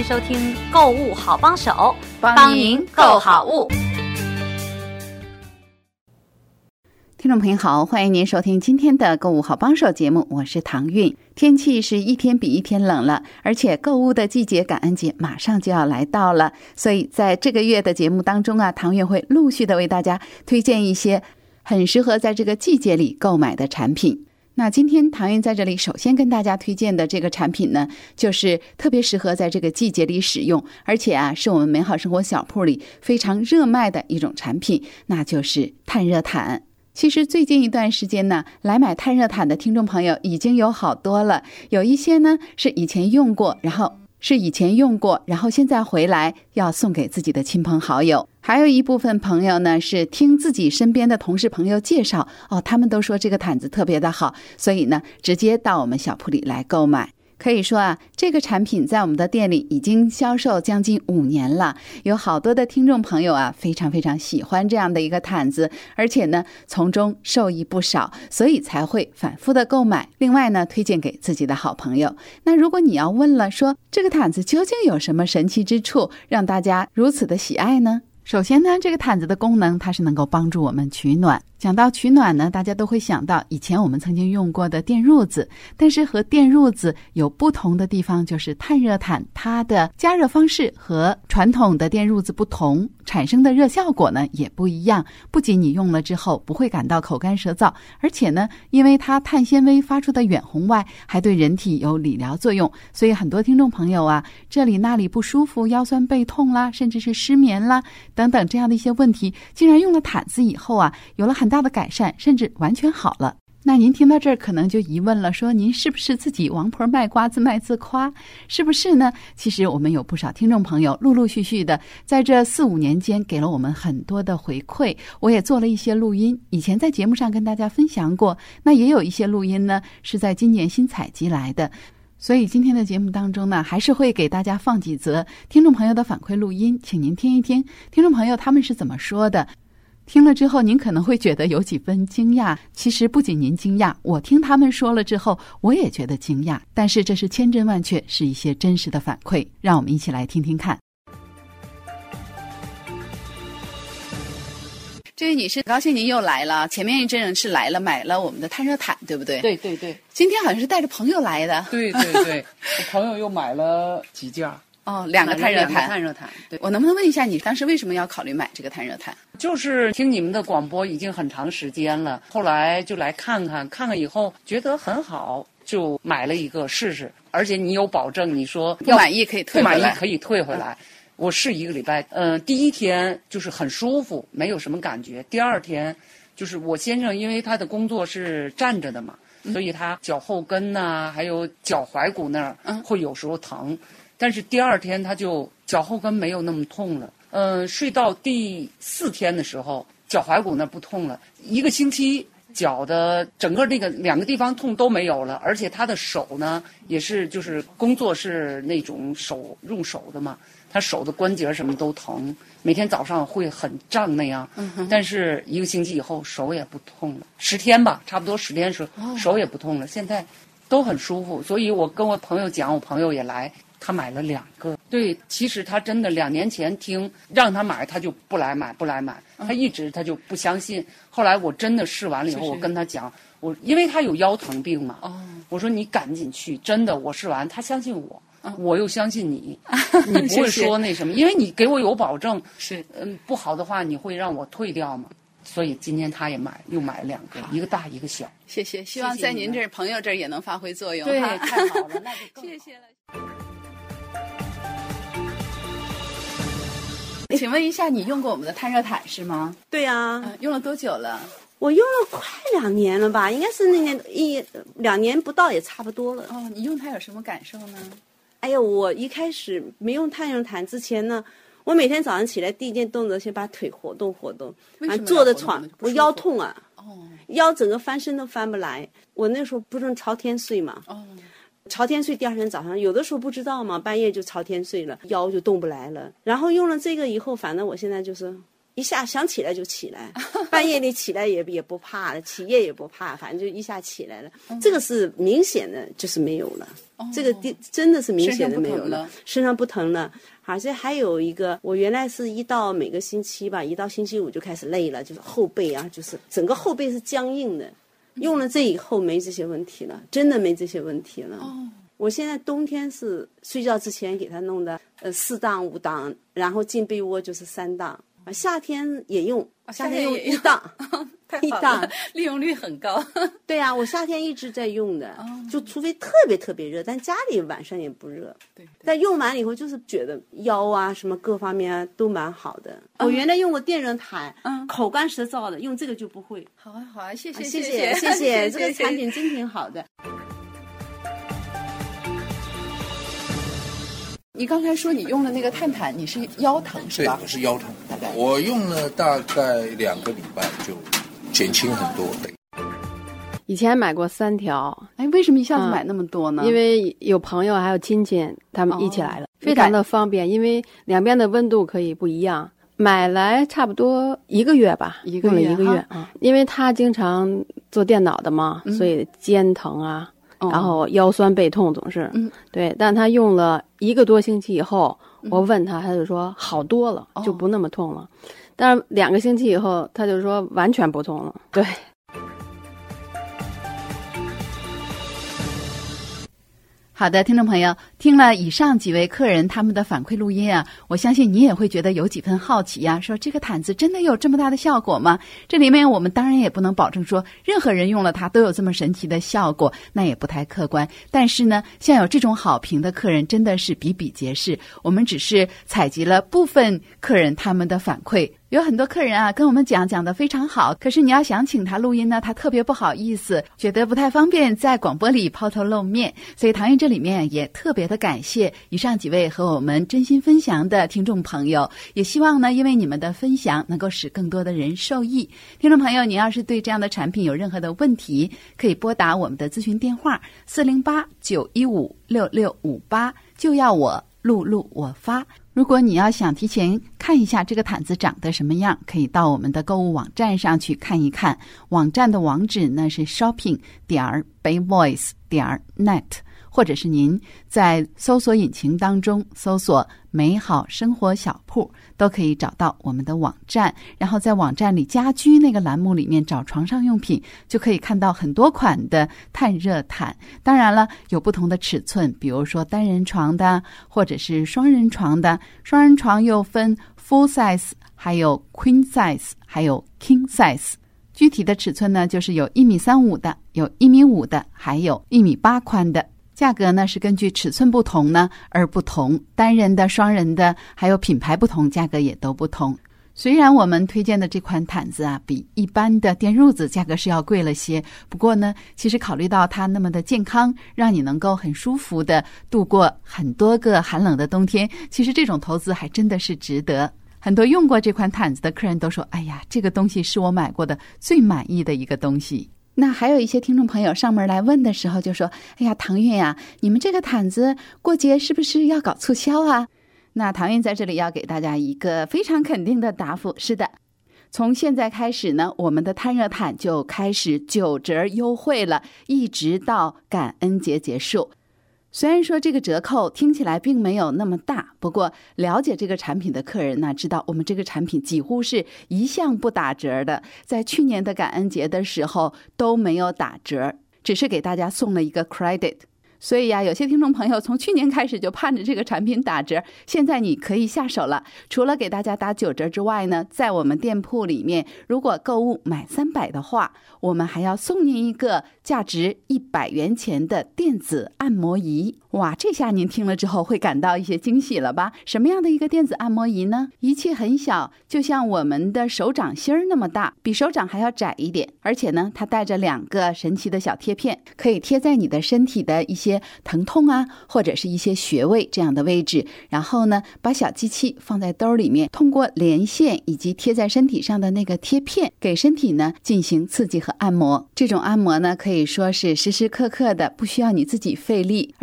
收听购物好帮手，帮您购好物。 听众朋友好，欢迎您收听今天的购物好帮手节目，我是唐韵。天气是一天比一天冷了，而且购物的季节感恩节马上就要来到了，所以在这个月的节目当中啊，唐韵会陆续的为大家推荐一些很适合在这个季节里购买的产品。那今天唐韵在这里首先跟大家推荐的这个产品呢，就是特别适合在这个季节里使用，而且啊是我们美好生活小铺里非常热卖的一种产品，那就是碳热毯。其实最近一段时间呢，来买碳热毯的听众朋友已经有好多了，有一些呢是以前用过，然后现在回来要送给自己的亲朋好友，还有一部分朋友呢是听自己身边的同事朋友介绍，他们都说这个毯子特别的好，所以呢直接到我们小铺里来购买。可以说啊，这个产品在我们的店里已经销售将近5年了，有好多的听众朋友啊，非常非常喜欢这样的一个毯子，而且呢，从中受益不少，所以才会反复的购买。另外呢，推荐给自己的好朋友。那如果你要问了，说这个毯子究竟有什么神奇之处，让大家如此的喜爱呢？首先呢，这个毯子的功能，它是能够帮助我们取暖。讲到取暖呢，大家都会想到以前我们曾经用过的电褥子，但是和电褥子有不同的地方，就是碳热毯它的加热方式和传统的电褥子不同，产生的热效果呢也不一样。不仅你用了之后不会感到口干舌燥，而且呢，因为它碳纤维发出的远红外还对人体有理疗作用，所以很多听众朋友啊，这里那里不舒服，腰酸背痛啦，甚至是失眠啦等等这样的一些问题，竟然用了毯子以后啊，有了很大的改善，甚至完全好了。那您听到这儿可能就疑问了，说您是不是自己王婆卖瓜自卖自夸？是不是呢？其实我们有不少听众朋友陆陆续续的在这4-5年间给了我们很多的回馈，我也做了一些录音，以前在节目上跟大家分享过，那也有一些录音呢是在今年新采集来的。所以今天的节目当中呢，还是会给大家放几则听众朋友的反馈录音，请您听一听听众朋友他们是怎么说的。听了之后您可能会觉得有几分惊讶，其实不仅您惊讶，我听他们说了之后我也觉得惊讶，但是这是千真万确，是一些真实的反馈，让我们一起来听听看。这位女士，高兴您又来了。前面一阵是来了买了我们的碳热毯，对不对？ 对对对。 今天好像是带着朋友来的。 对对对，我朋友又买了几件。 2个碳热毯。 碳热毯。对， 我能不能问一下你当时为什么要考虑买这个碳热毯？ 就是听你们的广播已经很长时间了，后来就来看看以后觉得很好，就买了一个试试。而且你有保证，你说不满意可以退回来。 不满意可以退回来。我试1个礼拜，第一天就是很舒服，没有什么感觉。第2天就是我先生，因为他的工作是站着的嘛，所以他脚后跟呐，还有脚踝骨那儿会有时候疼。但是第2天他就脚后跟没有那么痛了。睡到第4天的时候，脚踝骨那不痛了。1个星期，脚的整个那个2个地方痛都没有了，而且他的手呢也是，就是工作是那种用手的嘛。他手的关节什么都疼，每天早上会很胀那样。但是1个星期以后手也不痛了，10天吧，差不多10天手也不痛了，现在都很舒服。所以我跟我朋友讲，我朋友也来，他买了2个。对，其实他真的2年前听让他买，他就不来买，他一直他就不相信。后来我真的试完了以后，我跟他讲，因为他有腰疼病嘛，我说你赶紧去，真的，我试完他相信我。我又相信你，你不会说那什么，因为你给我有保证， 是不好的话你会让我退掉嘛。所以今天他也又买了2个，1个大1个小。 谢谢，希望在您这儿朋友这儿也能发挥作用。 对，太好了，那就更好。 谢谢了。请问一下，你用过我们的碳热毯是吗？ 对呀。 用了多久了？ 我用了快2年了吧，应该是那年2年不到也差不多了。 你用它有什么感受呢？ 哎呀，我一开始没用碳热毯之前呢，我每天早上起来第一件动作先把腿活动活动，坐着床，我腰痛啊，腰整个翻身都翻不来。我那时候不是朝天睡嘛，朝天睡，第2天早上有的时候不知道嘛，半夜就朝天睡了，腰就动不来了。然后用了这个以后，反正我现在就是一下想起来就起来，半夜里起来也不怕了，起夜也不怕，反正就一下起来了。这个是明显的就是没有了，这个真的是明显的没有了，身上不疼了。而且还有一个，我原来是每个星期吧，一到星期五就开始累了，就是后背啊，就是整个后背是僵硬的。用了这以后没这些问题了，真的没这些问题了。我现在冬天是睡觉之前给它弄的4档5档，然后进被窝就是3档。夏天也用，夏天用1档，1档， 利用率很高。 对啊，我夏天一直在用的，就除非特别特别热，但家里晚上也不热。对，但用完了以后就是觉得腰啊什么各方面啊都蛮好的。我原来用过电热毯，口干舌燥的，用这个就不会。 好啊，谢谢， 这个产品真挺好的。 你刚才说你用了那个炭毯，你是腰疼是吧？ 对，我是腰疼。我用了大概2个礼拜就减轻很多。 以前买过3条， 为什么一下子买那么多呢？ 因为有朋友还有亲戚他们一起来了，非常的方便，因为两边的温度可以不一样。买来差不多1个月吧，用了1个月啊。因为他经常做电脑的嘛，所以肩疼啊。然后腰酸背痛总是，对，但他用了1个多星期以后，我问他，他就说好多了，就不那么痛了。但是2个星期以后，他就说完全不痛了。对。 好的，听众朋友，听了以上几位客人他们的反馈录音啊，我相信你也会觉得有几分好奇啊，说这个毯子真的有这么大的效果吗？这里面我们当然也不能保证说任何人用了它都有这么神奇的效果，那也不太客观。但是呢，像有这种好评的客人真的是比比皆是，我们只是采集了部分客人他们的反馈。有很多客人啊跟我们讲得非常好，可是你要想请他录音呢，他特别不好意思，觉得不太方便在广播里抛头露面。所以唐韵这里面也特别的感谢以上几位和我们真心分享的听众朋友，也希望呢因为你们的分享能够使更多的人受益。听众朋友，你要是对这样的产品有任何的问题，可以拨打我们的咨询电话408-915-6658，就要我录我发。如果你要想提前看一下这个毯子长得什么样，可以到我们的购物网站上去看一看。网站的网址呢是 shopping.bayvoice.net， 或者是您在搜索引擎当中搜索美好生活小铺，都可以找到我们的网站，然后在网站里家居那个栏目里面找床上用品，就可以看到很多款的炭热毯。当然了，有不同的尺寸，比如说单人床的或者是双人床的，双人床又分 full size 还有 queen size 还有 king size。具体的尺寸呢，就是有1.35米的，有1.5米的，还有1.8米宽的。价格呢是根据尺寸不同呢而不同，单人的、双人的，还有品牌不同，价格也都不同。虽然我们推荐的这款毯子啊，比一般的电褥子价格是要贵了些，不过呢，其实考虑到它那么的健康，让你能够很舒服的度过很多个寒冷的冬天，其实这种投资还真的是值得。很多用过这款毯子的客人都说，哎呀，这个东西是我买过的最满意的一个东西。那还有一些听众朋友上门来问的时候就说，哎呀，唐韵啊，你们这个毯子过节是不是要搞促销啊？那唐韵在这里要给大家一个非常肯定的答复，是的，从现在开始呢，我们的炭热毯就开始9折优惠了，一直到感恩节结束。虽然说这个折扣听起来并没有那么大，不过了解这个产品的客人呢，知道我们这个产品几乎是一向不打折的，在去年的感恩节的时候都没有打折，只是给大家送了一个 credit。所以呀，有些听众朋友从去年开始就盼着这个产品打折，现在你可以下手了。除了给大家打9折之外呢，在我们店铺里面，如果购物买300的话，我们还要送您一个价值100元钱的电子按摩仪。哇，这下您听了之后会感到一些惊喜了吧？什么样的一个电子按摩仪呢？仪器很小，就像我们的手掌心那么大，比手掌还要窄一点，而且呢，它带着2个神奇的小贴片，可以贴在你的身体的一些疼痛啊，或者是一些穴位这样的位置，然后呢，把小机器放在兜里面，通过连线以及贴在身体上的那个贴片，给身体呢进行刺激和按摩。这种按摩呢，可以说是时时刻刻的，不需要你自己费力，而且啊，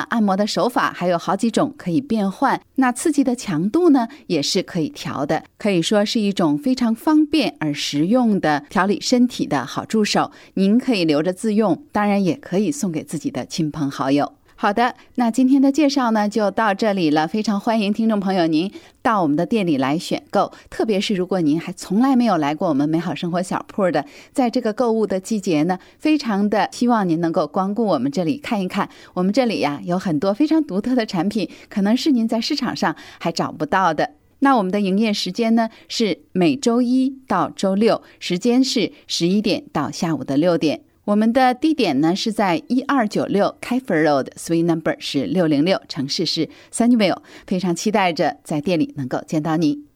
按摩的手法还有好几种可以变换，那刺激的强度呢也是可以调的，可以说是一种非常方便而实用的调理身体的好助手。您可以留着自用，当然也可以送给自己的亲朋好友。好的，那今天的介绍呢就到这里了，非常欢迎听众朋友您到我们的店里来选购，特别是如果您还从来没有来过我们美好生活小铺的，在这个购物的季节呢，非常的希望您能够光顾我们这里看一看。我们这里呀有很多非常独特的产品，可能是您在市场上还找不到的。那我们的营业时间呢是每周一到周六，时间是11点到下午的6点。我们的地点呢是在1296 Kiefer Road Suite Number 是606，城市是 Sunnyvale， 非常期待着在店里能够见到你。